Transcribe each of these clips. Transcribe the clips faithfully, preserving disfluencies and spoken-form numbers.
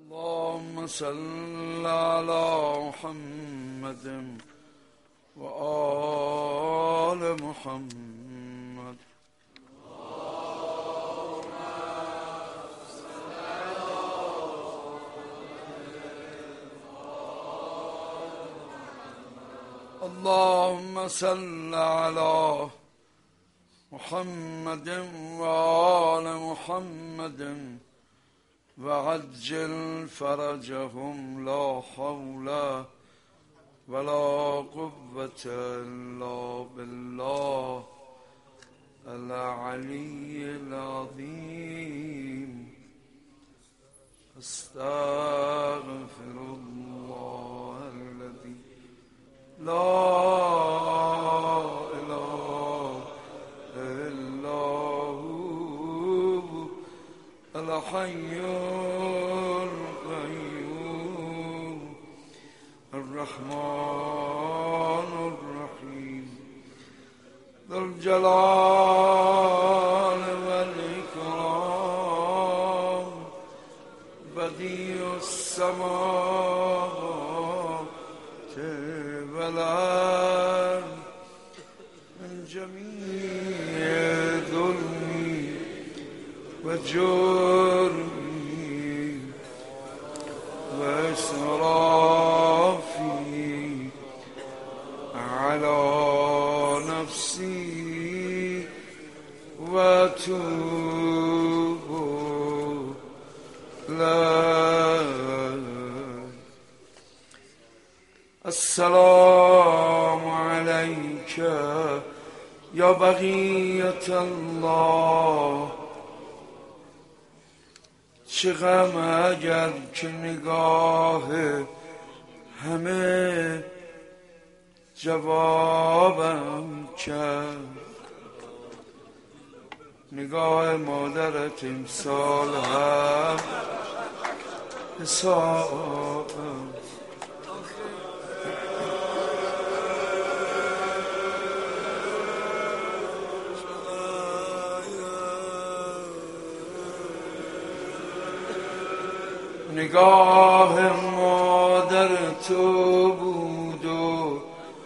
اللهم صل على محمد وآل محمد. اللهم صل على محمد وآل محمد وعجل فرجهم لا حول ولا قوة إلا بالله العلي العظيم. استغفر الله الذي لا إله إلا هو الحي القيوم الرحمن الرحيم ذو الجلال والإكرام بديع السماوات والأرض من جميع ظلمي وجرمي وإسرافي على نفسي وأتوب إليك. السلام عليك يا بقية الله. چه غم اگر که نگاه همه جوابم کرد، نگاه مادرت امسال هم حسابم. نگاه مادر تو بود و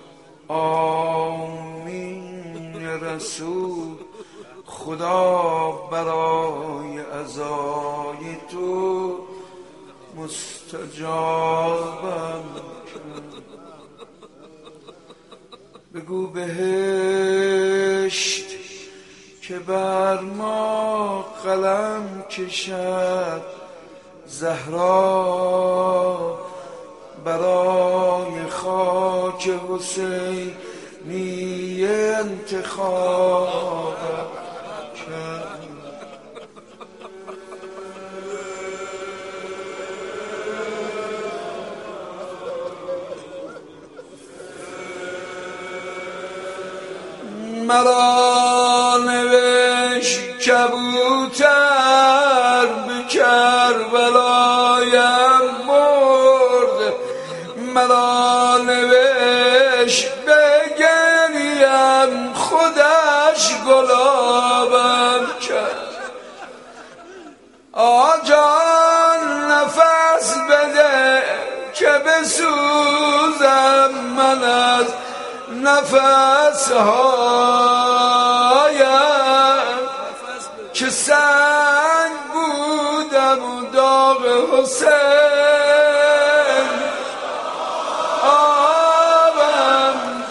آمین رسول خدا برای عزای تو مستجابم کرد. بگو بهشت که بر ما قلم کشد، زهرا برای خاک حسینی انتخاب کرد. مرا نوشت کبوتر به کربلایم مرد، مرا نوشت بگریم خودش گلابم کرد. آجان نفس بده که بسوزم من از نفس هایم، که سنگ بودم و داغ حسین آبم.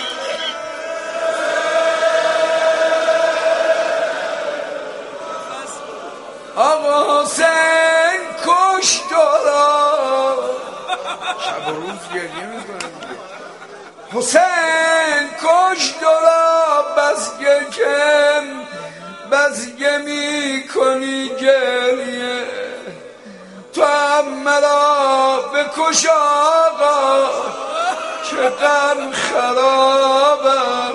آقا حسین کشت را شب و روز گریه میکنم. حسین کشت را بسگه کن بسگه می کنی گریه، تو هم مرا بکش آقا که غم خرابم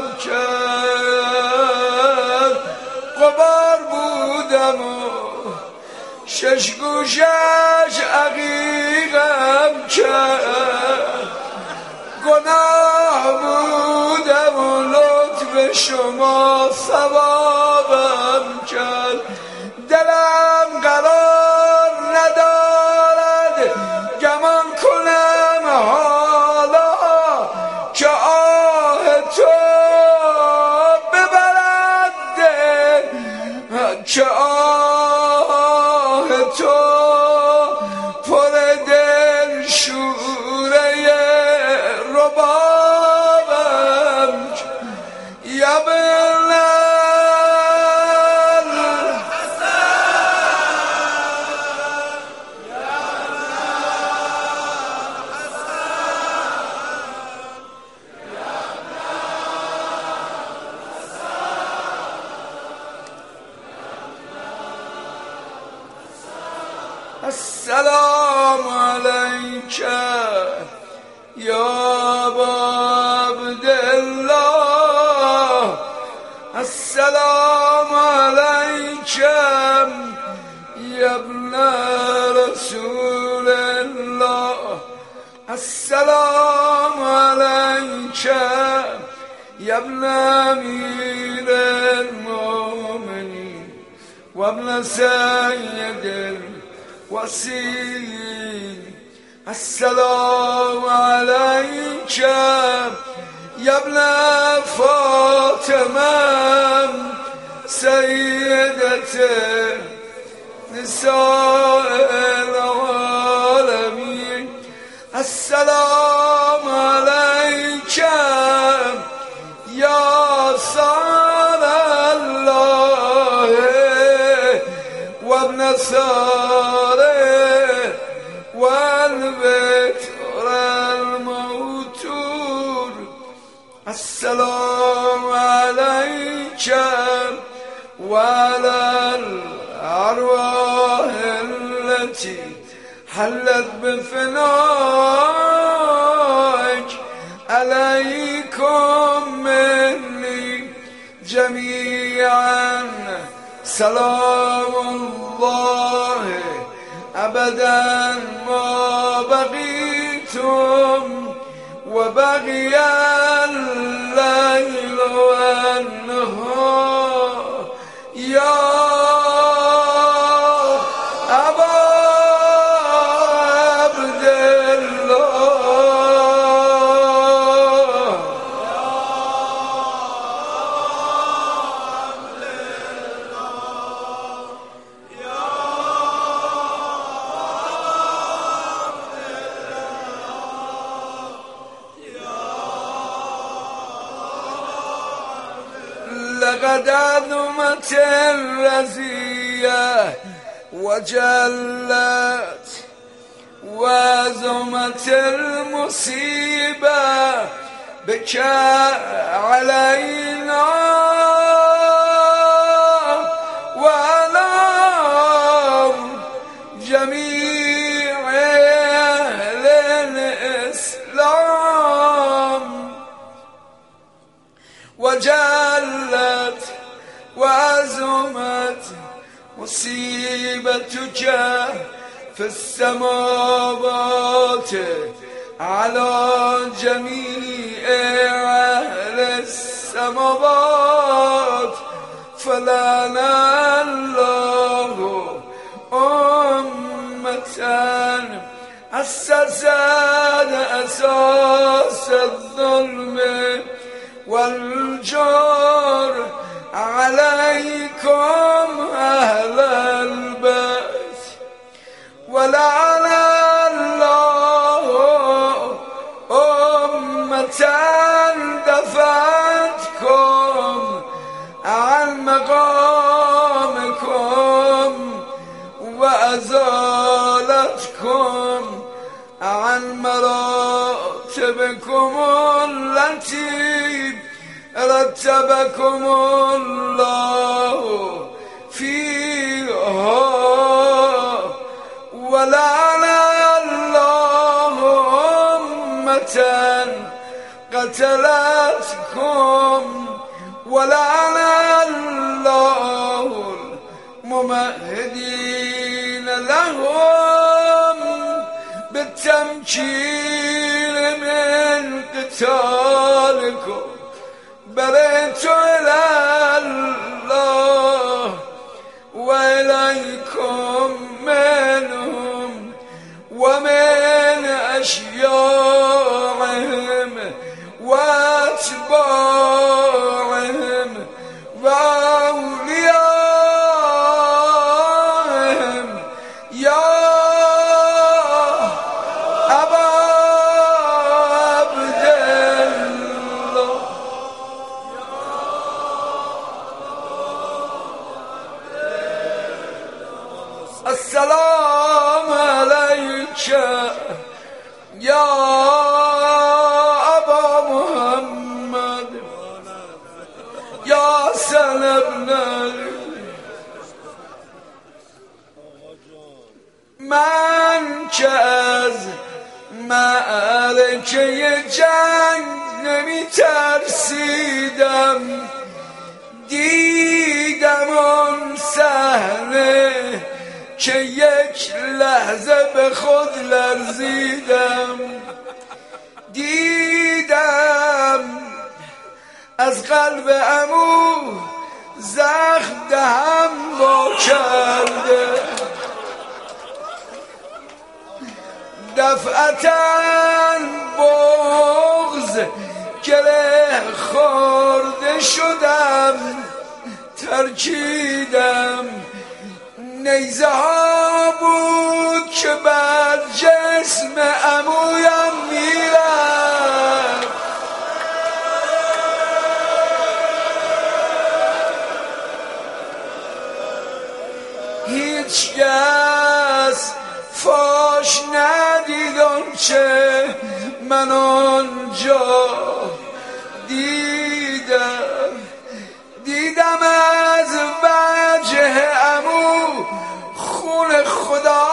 کرد. غبار بودم و شش گوشش عقیقم کرد، گناه بودم و لطف شما ثوابم کرد. دلم قرار ندارد تو پر دل شوره ربابم یا السلام عليك يا أبا عبد الله السلام عليك يا ابن رسول الله السلام عليك يا ابن أمير المؤمنين وابن سيد وسيم السلام عليك يا ابن فاطمة سيدة نساء العالمين السلام عليك يا صار الله وابن ساره والبتر الموتور السلام عليك وعلى الأرواح التي حلت بفنائك عليكم مني جميعا سلام الله أبدا ما بقيتم وبقي الليل والنهار يا أبا عبد الله لقد عظمت الرزية وجلت وعظمت المصيبة بك علينا وعلى جميع أهل الإسلام وجلت وعظمت مصيبتك في السماوات على جميع أهل السماوات فلعن الله أمة أسست أساس الظلم والجور عليكم أهل البيت ولعن الله أمة دفعتكم عن مقامكم وأزالتكم عن مراتبكم التي رتبكم الله فيها ولعن الله أمة قتلتكم ولعن الله الممهدين لهم بالتمكين من قتالكم برئت إلى الله وإليكم منهم ومن أشياعهم وأتباعهم وأوليائهم السلام علیک یا ابا محمد یا حسن ابن علی. من که از معرکه جنگ نمی ترسیدم، دیدم آن صحنه که یک لحظه به خود لرزیدم. دیدم از قلب عمو زخم دهم وا کرده، دفعتاً بغض گره خورده شدم، ترکیدم نیزه ها بود که بر جسم عمویم میرفت. هیچ کس فاش ندید آنچه من آنجا دیدم. دیدم از وجه عمو خون خدا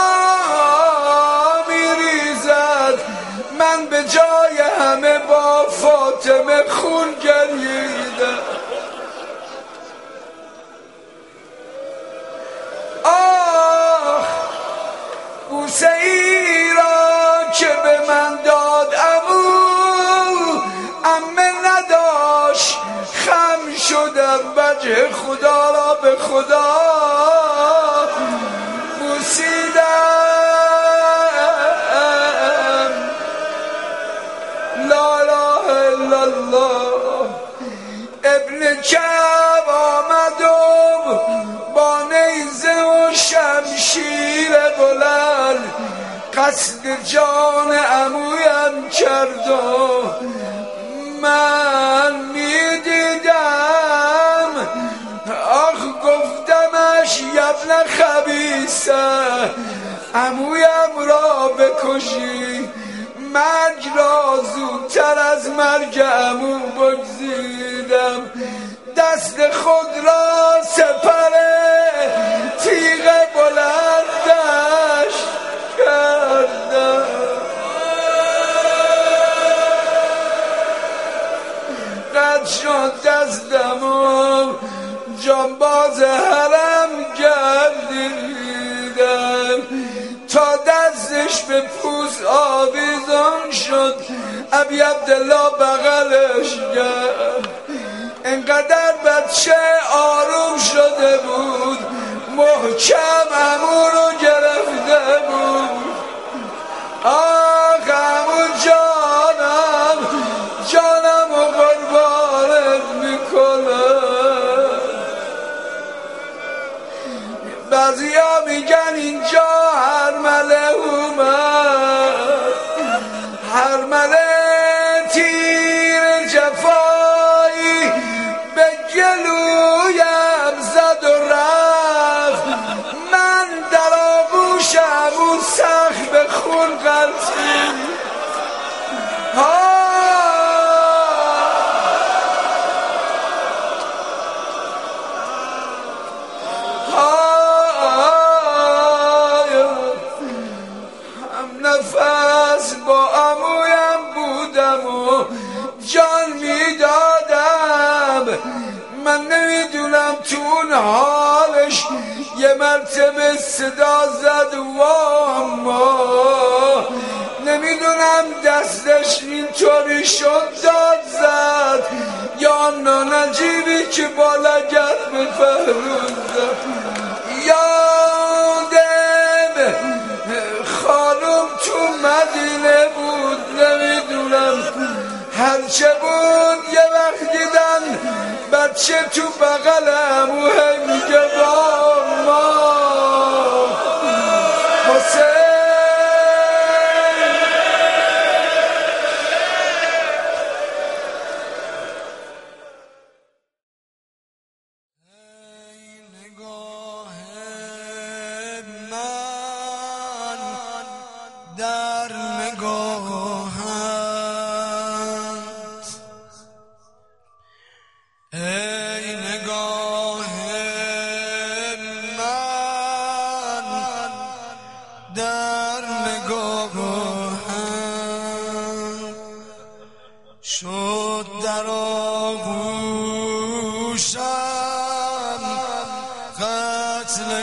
میریزد، من به جای همه با فاطمه خون گرییدم. آه بوسه ای را که به من داد عمو، عمه نداشت خم شدم، وجه خدا را به خدا بوسیدم. لا اله الا الله. ابن کعب آمد و با نیزه و شمشیر بلند قصد جان عمویم کرد و من میدیدم. آخ گفتمش یبن خبیثه، عمویم را بکشی، مرگ را زودتر از مرگ عمو بگزیدم. دست خود را سپر تیغ بلندش کردم. قد شد دستم و جانباز حرم گردیدم تا دستش به پوست آویزان شد. ابی عبدالله بغلش کرد، انقدر بچه آروم شده بود، محکم عمو رو گرفته بود. آخ عمو جانم، جانم و قربانت میکنم. بعضی ها میگن اینجا هرمله اومد، هرمله تیر جفایی به گلویم زد و رفت. من در آغوشم اون سخت به خون غلطید. نفس با عمویم بودم و جان میدادم. من نمیدونم تو اون حالش یه مرتبه صدا زد واما، نمیدونم دستش اینطوری شد داد زد یا نانجیبی که با لگت به پهلو زد. یادم خانم تو مدینه بود، نمیدونم هرچه بود یه وقت دیدن بچه تو بغل عمو میگه واما حسین. نگاه من در نگاهم شد در آغوشم قتل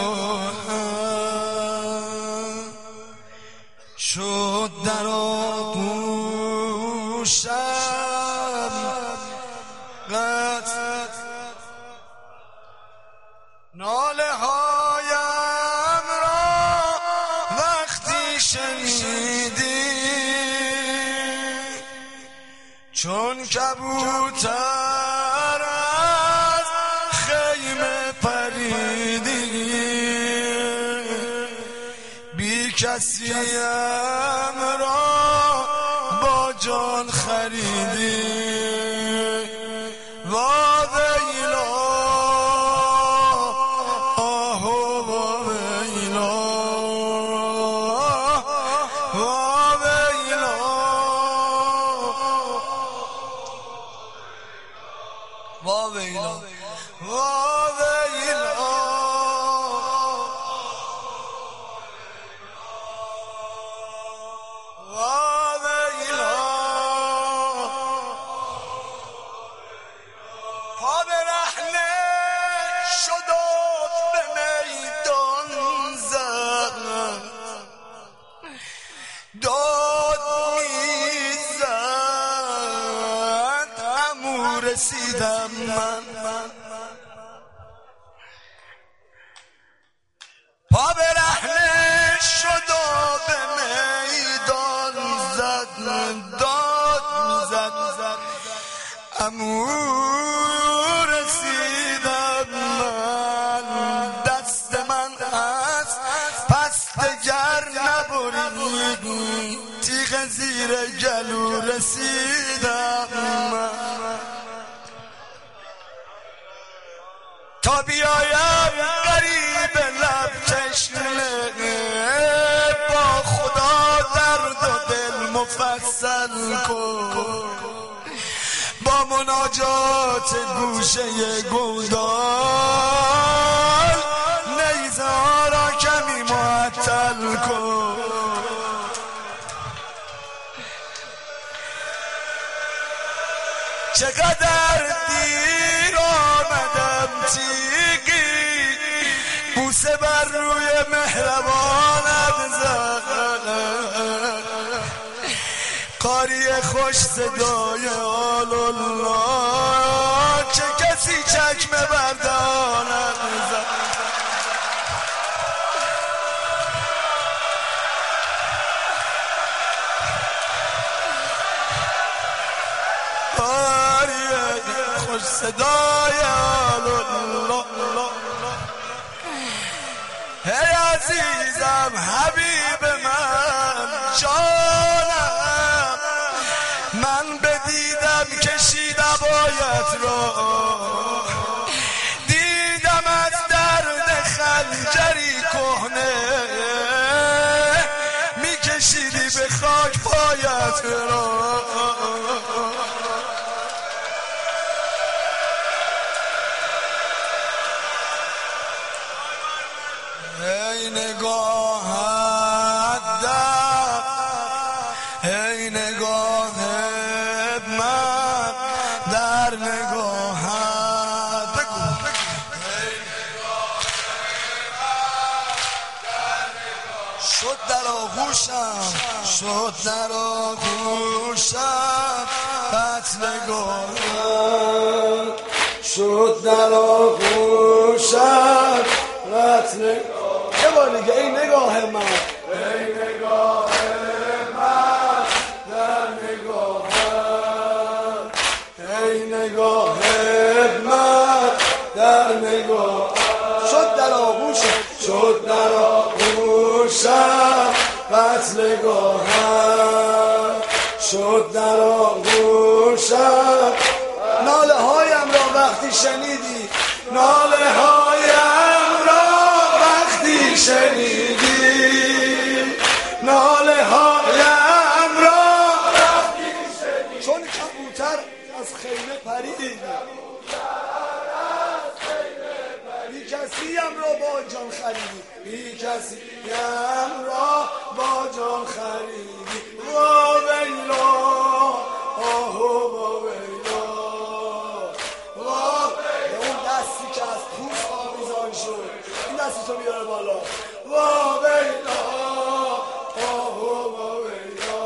گاهم شد در آغوشم قتل ناله هایم را وقتی شنیدی چون کبوتر از خیمه پریدی بی کسیم را با جان خریدی واویلا واویلا واویلا پا برهنه شد و به میدان زد داد میزد امو رسیدم من پا برهنه شد و به میدان زد داد میزد امو رسیدم من دست من از پس دگر نبرید تیغ زیر گلو رسیدم من تا بیایم قریب لب تشنه با خدا درد و دل مفصل کن با مناجات گوشه گودال نیزه ها را کمی معطل کن چقدر دیر آمدم تیگی بوسه بر روی مهربانم زد قاری خوش صدای آل الله چه کسی چکمه بردانم زد خوش صدای الله هی عزیزم حبیب من جانم من بدیدم کشید عبایت را دیدم از درد خنجری کهنه میکشیدی به خاک پایت را ای نگاهت در ای نگاه من در نگاهت بگو ای نگاه شد در آغوشم شد در آغوشم قتل گاهم شد در آغوشم قتل یه بار دیگه ای نگاه من ای نگاه من در نگاهم ای نگاه من در نگاهم شد در آغوشم شد در آغوشم قتل گاهم شد در آغوشم ناله هایم را وقتی شنیدی ناله هایم را وقتی شنیدی ناله هایم را وقتی شنیدی چون کبوتر از خیمه پریدی بی کسیم را با جان خریدی بی کسیم را با جان خریدی. وا ویلا آهو وا ویلا وا. اون دستی که از پوست آویزان شد این دستی تو بیاره بالا. وا ویلا آهو وا ویلا.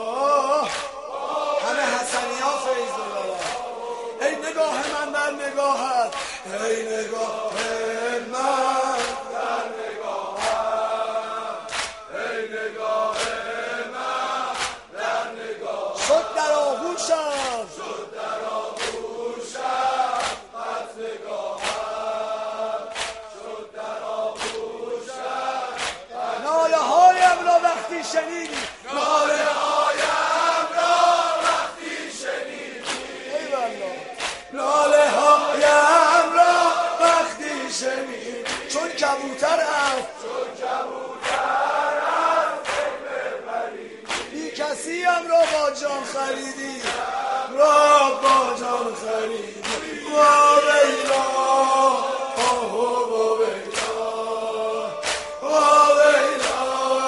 همه حسنی ها فیض ببرن. ای نگاه من در نگاهت، ای نگاه من در نگاهت، ای نگاه من در نگاهت. شد در آغوشم، شد در آغوشم خط نگاهت، شد در آغوشم. ناله هایم را وقتی شنیدی، ناله هایم را وقتی شنیدی. ای والله ناله هایم را وقتی شنیدی. چون کبوتر است، چون کبوتر است بی کسیم را با جان خریدی، را با جان خریدی. وا ویلا آهو وا ویلا وا ویلا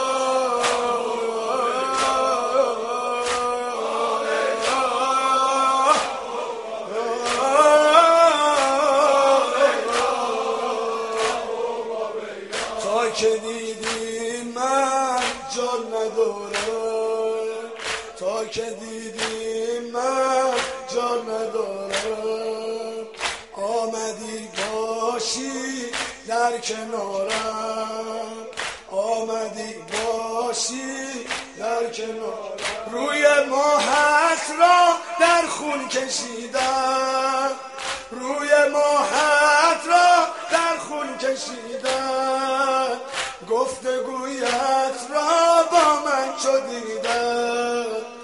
تا که دیدی من جان ندارم، تا که دیدی من جان ندارم. آمدی باشی در کنارم، آمدی باشی در کنارم. روی ماهت را در خون کشیدم، روی ماهت را در خون کشیدم. گفتگویت را با من چو دیدم،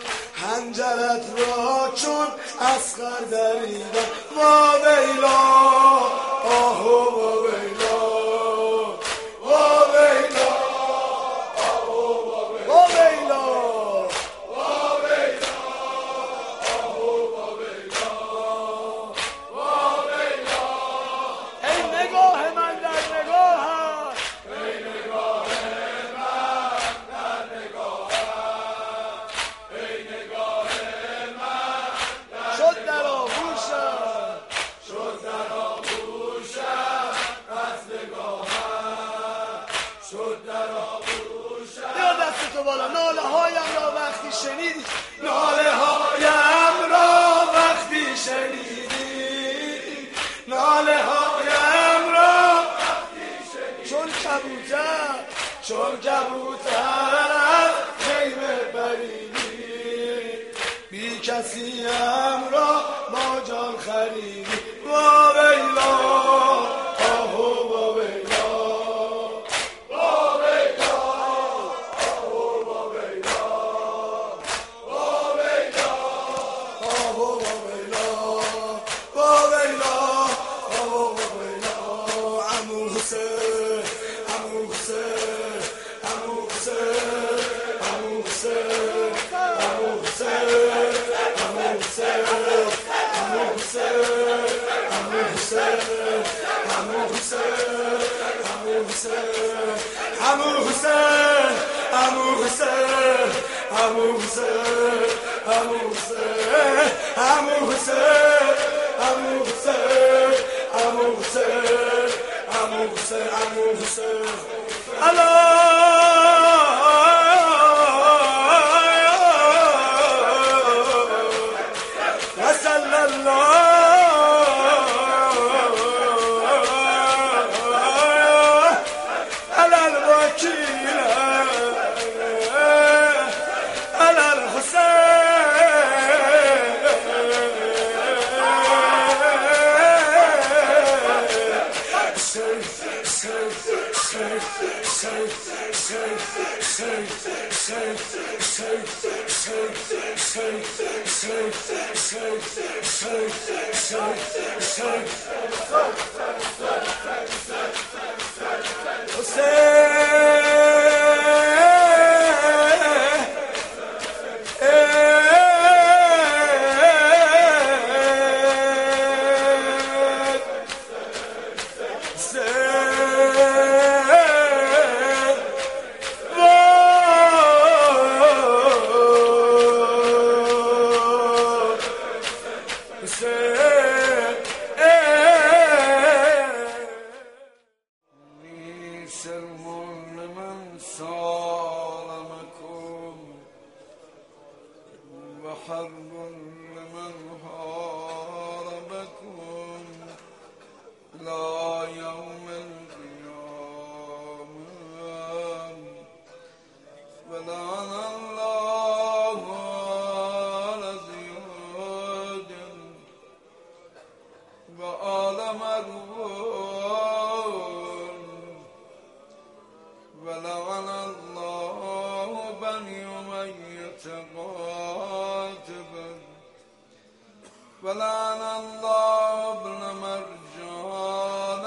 حنجرت را چون اصغر دریدم. وا ویلا آهو وا ویلا وا ویلا آهو وا ویلا وا ویلا آهو وا ویلا وا ویلا. ای نگاه من در نگاهت، ای نگاه من در نگاهت، ای نگاه من در. شد در آغوشم، شد در آغوشم از نگاهت، شد در آغوشم. یا دست تو بالا. ناله هایم را وقتی شنیدی، ناله هایم را وقتی شنیدی، ناله هایم را وقتی شنیدی. چون کبوتر، چون کبوتر از خیمه پریدی، بی کسیم را با جان خریدی. وا ویلا آهو وا ویلا وا ویلا آهو وا ویلا وا ویلا آهو وا ویلا وا ویلا آهو وا ویلا. عمو حسین، عمو حسین، عمو حسین، عمو حسین، عمو حسین، عمو حسین، عمو حسین، عمو حسین، عمو حسین، عمو حسین، عمو حسین، عمو حسین، عمو حسین، عمو حسین، عمو حسین، عمو حسین، عمو حسین، عمو حسین، عمو حسین. الله وصلی الله علی الوکیل علی الحسین. حرب لمن حاربكم إلى يوم القيامة ولعن الله آل زياد وآل مروان ولعن الله بني أمية قاتبا ولعن الله ابن مرجان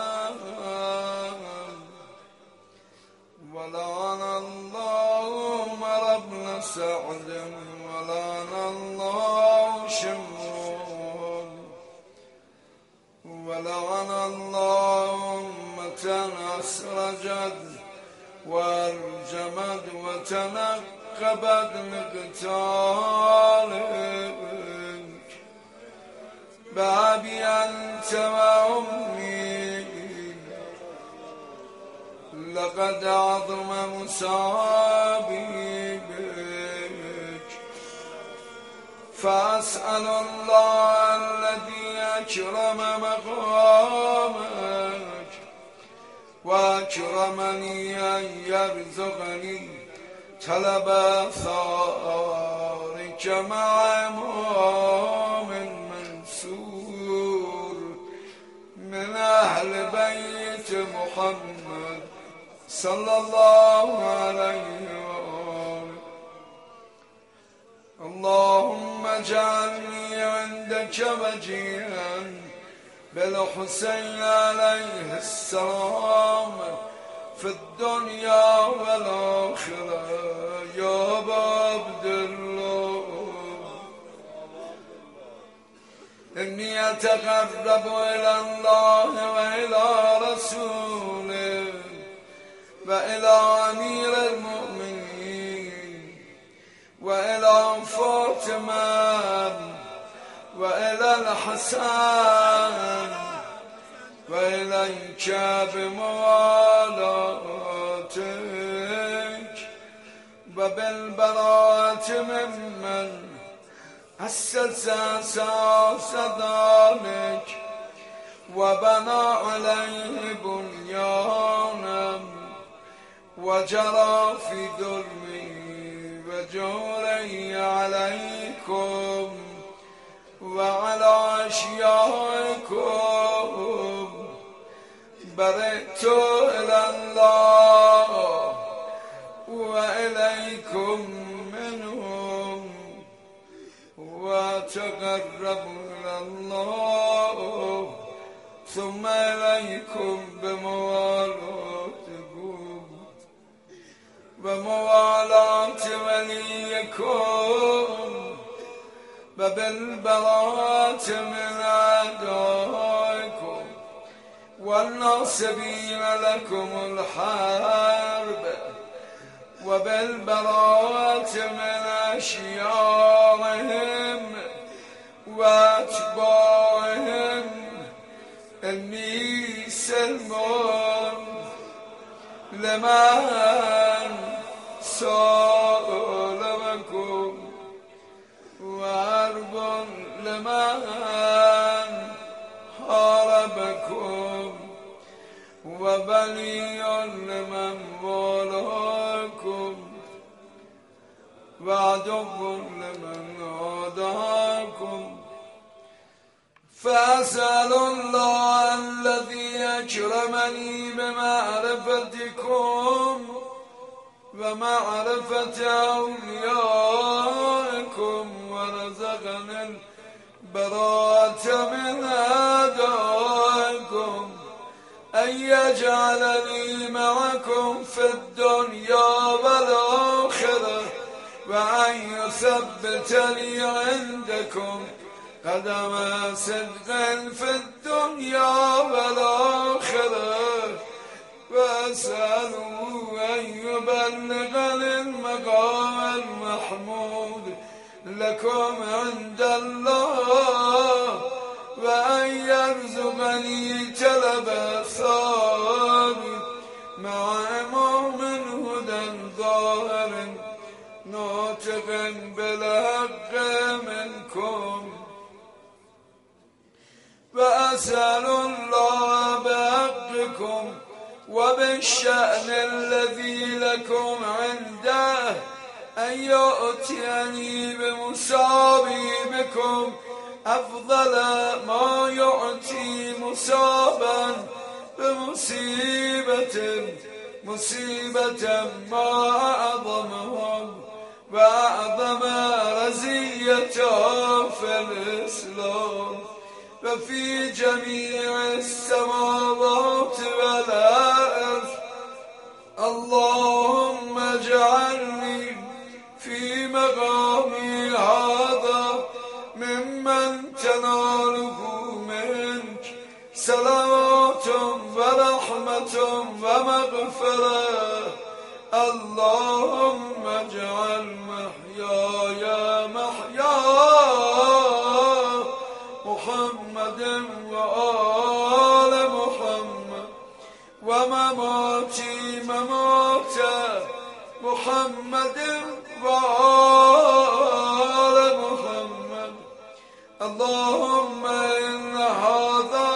ولعن الله عمر بن سعد ولعن الله شمرون ولعن الله أمة أسرجت وارجمت وتنقبت لقتالك بأبي أنت وأمي لقد عظم مصابي بك فأسأل الله الذي أكرم مقامك وأكرمني أن يرزقني طلب ثارك مع إمام منصور من أهل بيت محمد صلى الله عليه وآله. اللهم اجعلني عندك وجيها بالحسين عليه السلام في الدنيا والآخرة يا أبا عبد الله. إني أتقرب إلى الله وإلى رسوله وإلى أمير المؤمنين وإلى فاطمة وإلى الحسن وإليك بموالاتك وبالبراءة ممن أسس أساس ذلك وبنى عليه بنيانا وجرى في ظلمه وجوره عليكم وعلى أشيائكم. برئت إلى الله وإليكم منهم وأتقرب إلى الله ثم إليكم بموالاتكم وموالاة وليكم وبالبراءة من أعدائكم والناصبين لكم الحرب وبالبراءة من أشيائهم وأتباعهم. إني سلم لمن سالمكم وحرب لمن حاربكم وبلي لمن والاكم وعدو لمن عاداكم. فأسأل الله الذي أكرمني بمعرفتكم ومعرفة أوليائكم ورزقني البراءة من أعدائكم أن يجعلني معكم في الدنيا والآخرة وأن يثبتني عندكم قدم صدق في الدنيا والآخرة وأسأله أن يبلغني المقام المحمود لكم عند الله وأن يرزقني جلب ثابت مع إمام هدى ظاهر ناطق بالحق منكم وأسأل الله بحقكم وبالشأن الذي لكم عنده أن يؤتيني بمصابي بكم أفضل ما يؤتي مصابا بمصيبة مصيبة ما أعظمهم وأعظم رزيتهم في الإسلام وفي جميع السماوات والأرض. اللهم اجعلني في مقامي هذا ممن تناله منك صلوات ورحمة ومغفرة. اللهم اجعل محياي محيا محمد وآل محمد ومماتي ممات محمد وآل محمد. اللهم إن هذا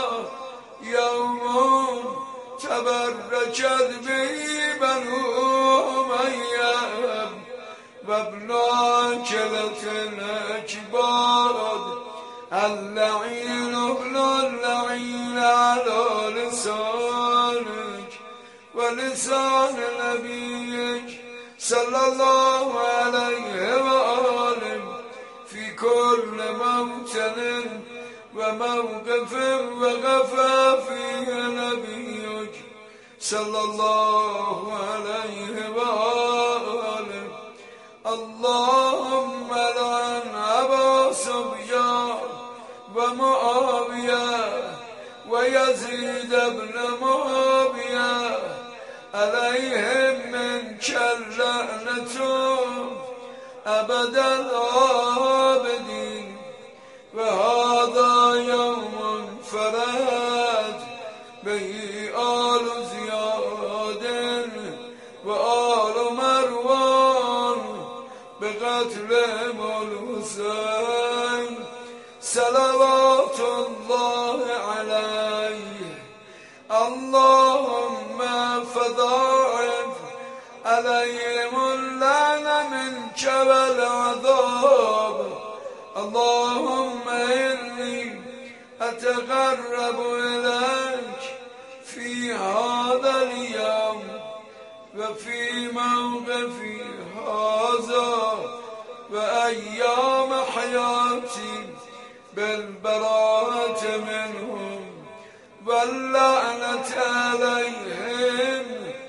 يوم تبركت به بنو أمية وابن عجلة الأكباد اللعين ابن اللعين على لسانك ولسان نبيك صلى الله عليه وآله في كل موطن وموقف وقفا فيه نبيك صلى الله عليه وآله. اللهم لعن أبا سفيان ومعاوية ويزيد بن معاوية عليهم منك اللعنة أبد الآبدين. وهذا يوم فرد به آل زياد وآل مروان بقتلهم الحسين صلوات الله عليه. اللهم فضاعف عليهم اللعن منك والعذاب. اللهم إني أتقرب إليك في هذا اليوم وفي موقفي هذا وأيام حياتي بالبراءة منهم واللعنة عليهم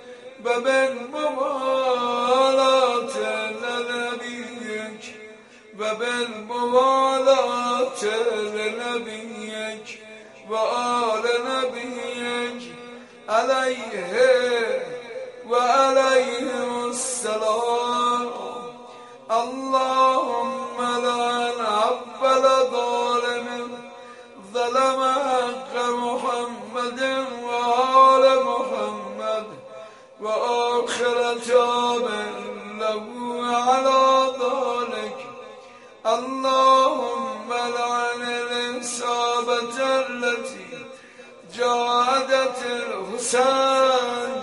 وبالموالاة لنبيك وبالموالاة لنبيك وآل نبيك عليه وعليهم السلام. اللهم لعن أول ظالم ظلم حق محمد وآل محمد وآخر تاب له على ذلك. اللهم لعن الإصابة التي جاهدت الحسين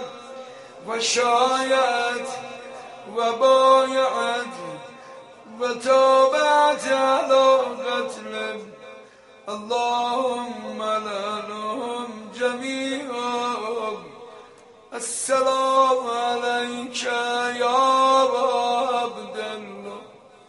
وشايعت وبايعت وتابعت على قتله. اللهم لعنهم جميعا. السلام عليك يا عبد الله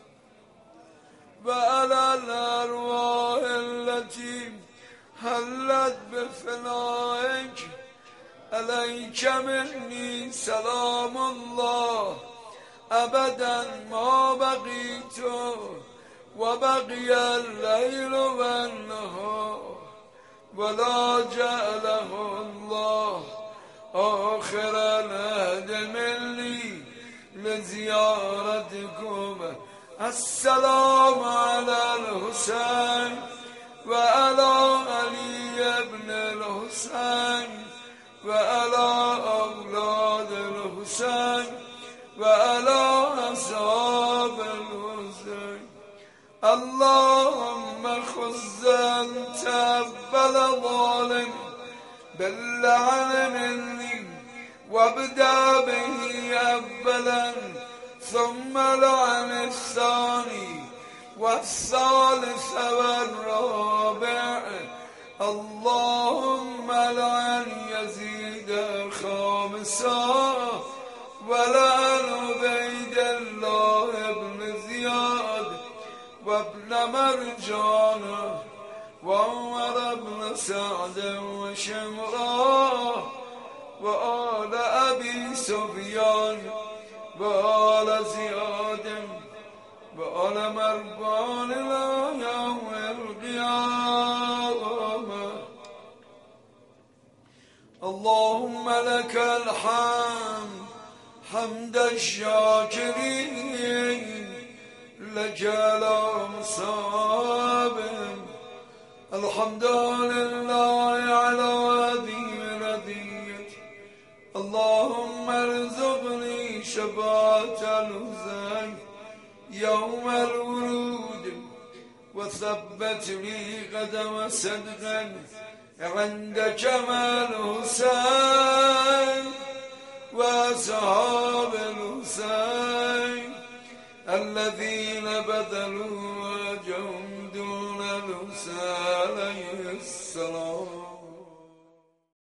وعلى الأرواح التي هلت بفنائك. عليك مني سلام الله أبدا ما بقيت وبقي الليل والنهار ولا جعله الله آخر العهد مني لزيارتكم. السلام على الحسين وعلى علي بن الحسين وعلى أولاد الحسين وعلى أصحاب اللهم خذ أنت أول ظالم باللعن مني وابدأ به أولا ثم لعن الثاني والثالث والرابع. اللهم لعن يزيد خامسا ولعن عبيد الله بن زياد وابن مرجان وعمر بن سعد وشمرا وآل أبي سفيان وآل زياد وآل مروان إلى يوم القيامة. اللهم لك الحمد حمد الشاكرين لك الأمصاب. الحمد لله على عظيم رضيت. اللهم ارزقني شفاعة الحسين يوم الورود وثبت لي قدم صدق عند جمال الحسين وأصحاب الحسين الذين بذلوا وجههم دون الحسين عليه السلام.